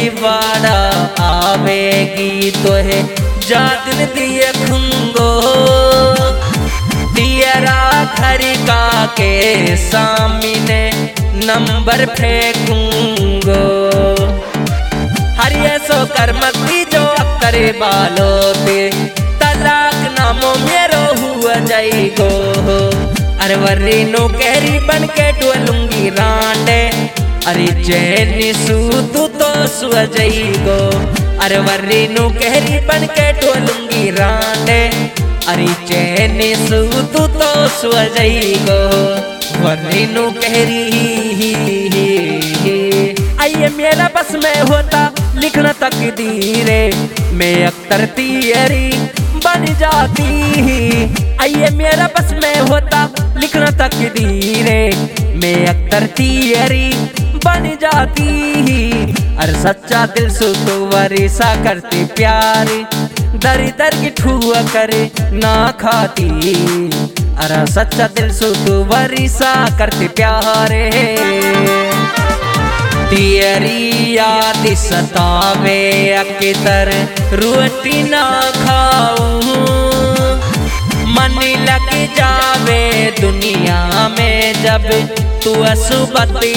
बाड़ा आवेगी तो है जादन दिए खुंगो तेरा घर का के सामने नंबर फेंकूंगो हरिये सो करमती जो अक्तरे बालो ते तलाक नामो मेरो हुआ जाएगो अरे वर्री नो कहरी बन के डोलूंगी रांडे अरे चैनी सू तू तो सुआ जाएगो अरे वर्री नो कहरी बन के डोलूंगी रांडे अरे चैनी सू तू तो सुआ जाएगो वर्री नो कहरी आइए मेरा बस में होता लिखना तकदीरे मैं अख्तर तियरी बन जाती आइए मेरा बस में होता लिखना तकदीरे मैं अख्तर तियरी बन जाती अरे सच्चा दिल से तो वरीसा करती प्यारी दरी दर की ठुआ करे ना खाती अरे सच्चा दिल से तो वरीसा करती प्यारे तेरी याद सतावे अक्तर रोटी ना खाऊं मन लग जावे दुनिया में जब तू असुबती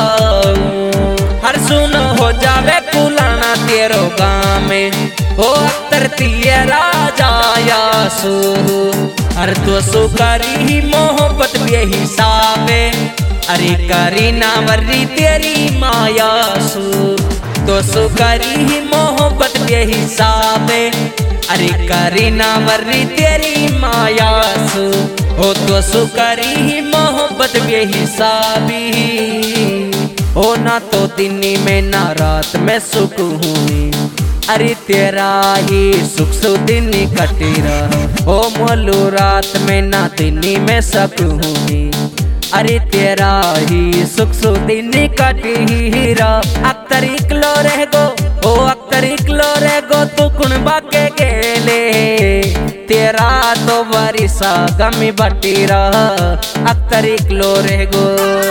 हर सुन हो जावे कुलाना तेरो गाँव में हो अख्तर तेरा जाया सू हर तो सुकारी ही मोहब्बत भी हिसाबे अरे करी ना वर्री तेरी माया सू तो सुकारी ही मोहब्बत के हिसाबे अरे करी ना वर्री तेरी माया सू हो तो सुकारी ही मोहब्बत के हिसाबी हो ना तो दिन में ना रात में सुख हुई अरे तेरा ही सुख सु दिन कटी रहा ओ मोलू रात में ना दिन में सक हुई अरे तेरा ही सुख सु दिन कटी हीरा अख्तर इकलो रह गो ओ अख्तर इकलो रह गो तू कुण बाके गेले तेरा तो वरिसा गमी बटी रहा अख्तर इकलो रह गो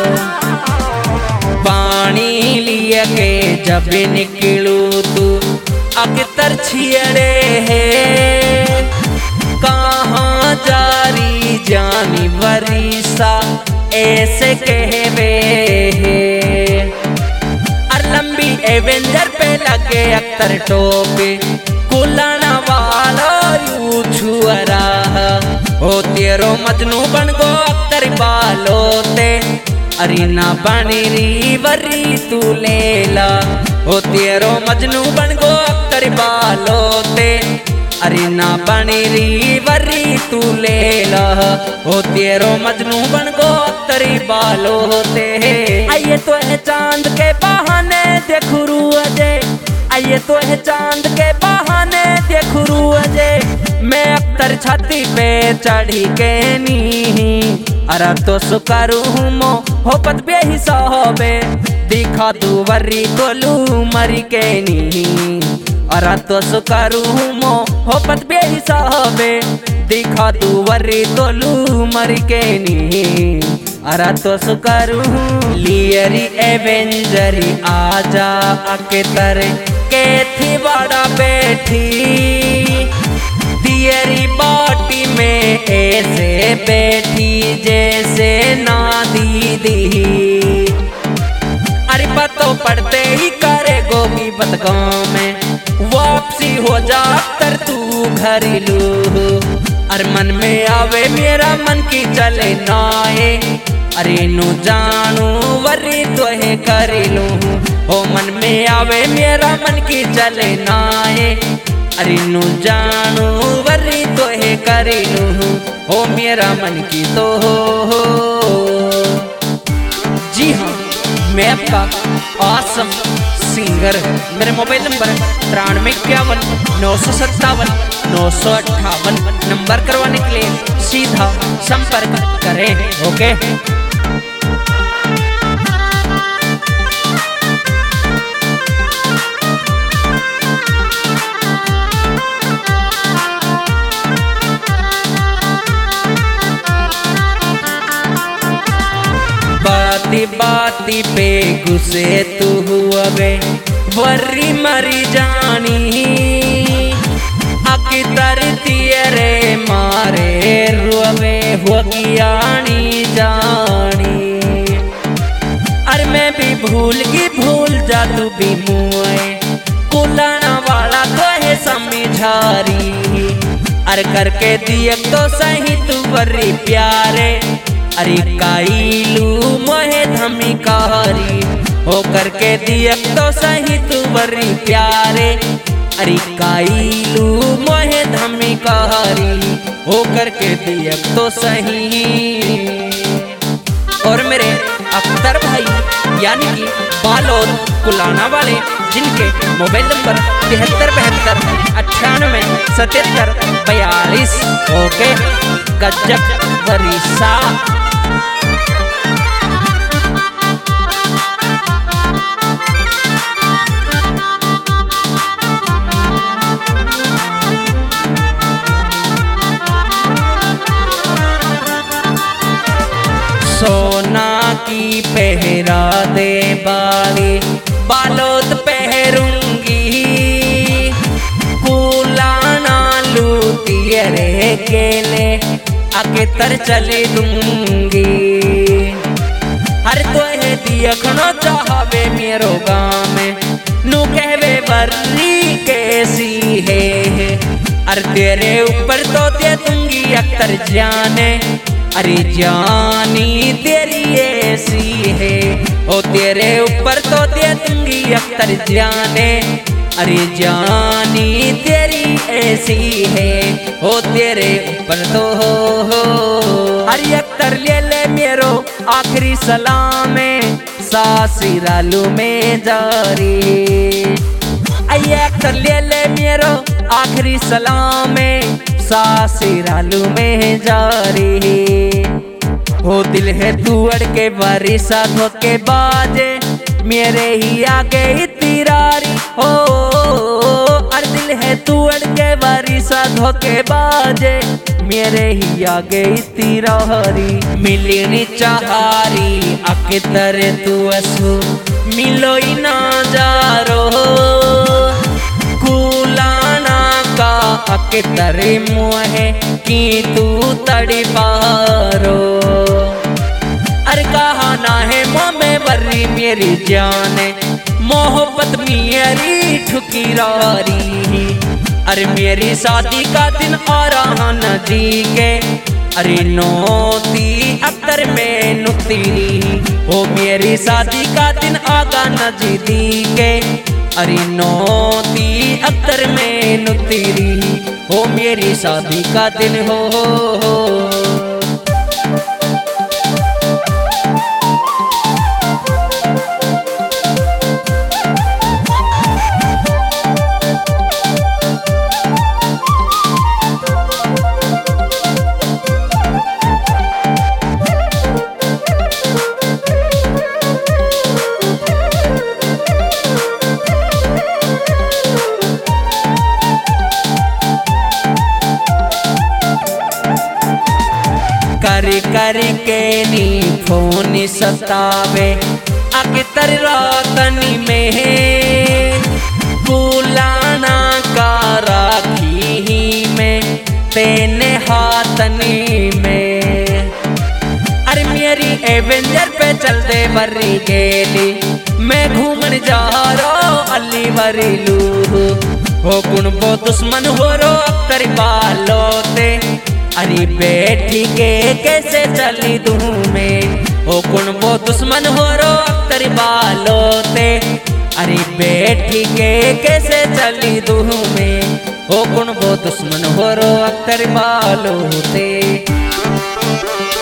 पानी लिए के जब निकलू तू अख्तर छियड़े है कहाँ जारी जानी वरिसा ऐसे कहवे और लंबी एवेंजर पे लगे अख्तर टोपे कुलाना वाला यू छुअरा हो तेरो मजनू बन गो अख्तर बालो ते अरे ना बनी री वरी तू लेला हो तेरो मजनू बन गो अख्तर बालो ते अरे ना बनी री वरी तू लेला हो तेरो मजनू बन गो अख्तरी बालो होते आइए तो है चांद के बहाने देखू रूअजे आइए तो है चांद के बहाने देखू रूअजे मैं अख्तर छाती पे चढ़ी के नी अरे तो सुकरू मो होपत बेहिसाबे दिखा तू वरी तोलू मरी के नी अरे तो सुकरू मो होपत बेहिसाबे दिखा तू वरी तोलू मरी के नी अरे तो सुकरू लियरी एवेंजरी आजा अख्तर के थी बड़ा बैठी दियरी बाटी में ऐसे बैठी जैसे ना दीदी अरे पतो पड़ते ही करे गोगी बदगांव में वापसी हो जा अख्तर तू घरेलू अरे मन में आवे मेरा मन की चले नाए अरे नु जानू वरी तो है करेलू ओ मन में आवे मेरा मन की चले नाए अरे नु जानू वरी तो है करेलू ओ मेरा मन की तो हो जी हाँ मैं आपका आसम सिंगर मेरे मोबाइल नंबर 9351 नंबर करवाने के लिए सीधा संपर्क करें ओके। बाती बाती पे गुस्से तू हुआ वे वर्री मरी जानी आकी तरती रे मारे रुवे हुआनी जानी। अरे मैं भी भूल जा तू भी मुए कुलाना वाला तो है समझारी। अरे करके दिए तो सही तू वर्री प्यारे अरे काईलू मोहे धमी कारी। हो करके दिए तो सही तू वर्री प्यारे अरे काईलू मोहे धमी कारी। हो करके दिए तो सही। और मेरे अख्तर भाई यानी कि बालोद कुलाना वाले जिनके मोबाइल नंबर 73 72 98 77 42 ओके गजब वरीसा। सोना की पहरा दे बाली बालोद पहरूंगी कुलाना लूटी रे केले आके तर चले दूंगी। हर तो है देखना चाहवे मेरो गाँव में नू कहवे वर्री कैसी है। अरे तेरे ऊपर तो दे दूंगी अख्तर जाने अरे जानी तेरी ऐसी है। ओ तेरे ऊपर तो दे दूंगी अख्तर जाने अरे जानी तेरी ऐसी है। ओ तेरे ऊपर तो हो अरे अख्तर ले मेरो आखिरी सलाम सासिरालू में जारी। अये अख्तर ले मेरो आखिरी सलाम सासिरालू में जारी। हो दिल है तू अड़के बारिशा धोके बाजे मेरे ही आगे तिरारी। हो अरे दिल है तू अड़के बारिशा धोके बाजे मेरे ही आगे तिरारी। मिलनी चाहारी आके तरे तू असू मिलो ही ना जारो कुलाना का आके तरे मुहे की तू तड़ी पारो। अरे कहा ना है मोमे वर्री मेरी जाने मोहब्बत मेरी ठुकीरारी। अरे मेरी शादी का दिन आ रहा न जी के अरे नोती अख्तर में नुतीरी। ओ मेरी शादी का दिन आगा न जी दी के अरे नोती अख्तर में नुतीरी। ओ मेरी शादी का दिन हो। कर के नी फोन सतावे आके तर रातनी में कुलाना का राखी में तेने हाथनी में। अरे मेरी एवेंजर पे चल दे वर्री गेली मैं घूमन जा रो अली वरी लू। हो गुण वो दुश्मन हो रो अख्तर बालोते अरे बैठी के कैसे चली दूँ में। ओ गुण वो दुश्मन हो रो अख्तर बालोते अरे बैठी के कैसे चली दूँ में। ओ गुण वो दुश्मन हो रो अख्तर बालोते।